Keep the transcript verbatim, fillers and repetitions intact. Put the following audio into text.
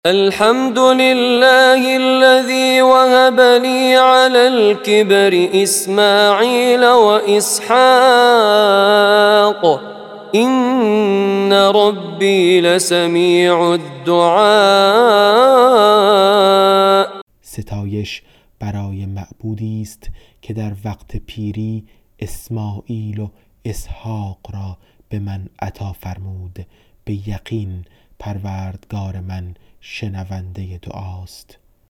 الحمد لله الذي وهب لي على الكبر إسماعيل وإسحاق إن ربي لسمیع الدعاء. ستایش برای معبودی است که در وقت پیری اسماعیل و اسحاق را به من عطا فرمود. به یقین پروردگار من شنونده دعاست.